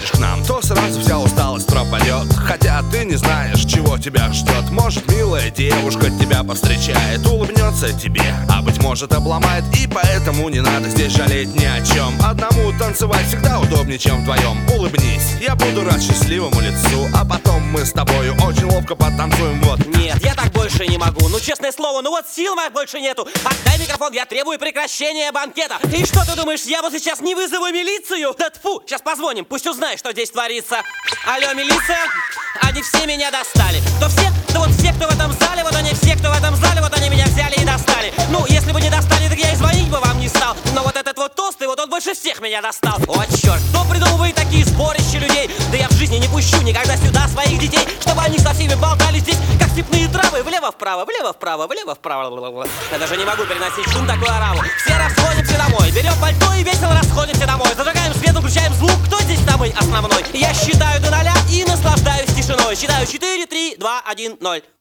приходишь к нам, то сразу вся усталость пропадет. Хотя ты не знаешь, чего тебя ждет. Может, милая девушка тебя повстречает, улыбнется тебе, а быть может обломает. И поэтому не надо здесь жалеть ни о чем. Одному танцевать всегда удобнее, чем вдвоем. Улыбнись, я буду рад счастливому лицу, а потом мы с тобою очень ловко потанцуем. Вот. Нет, я так больше не могу, ну честное слово, ну вот сил моих больше нету. Отдай микрофон, я требую прекращения банкета. И что ты думаешь, я вот сейчас не вызову милицию? Да тьфу, сейчас позвоним, пусть узнает, что здесь творится. Алло, милиция, они все меня достали. Кто все? Да вот все, кто в этом зале, вот они все, кто в этом зале, вот они меня взяли и достали. Ну, если бы не достали, так я и звонить бы вам не стал. Но вот этот вот толстый, вот он больше всех меня достал. О, черт, кто придумывает такие сборища людей? Да я в жизни не пущу никогда сюда своих детей, чтобы они со всеми болтали здесь, как степные травы. Влево-вправо, влево-вправо, влево-вправо. Я даже не могу переносить шум такой оравы. Все расходимся домой, берем пальто и весело расходимся домой. Зажигаем свет, включаем звук, кто здесь самый основной? Я считаю до 0 и наслаждаюсь тишиной. Считаю 4, 3, 2, 1, 0.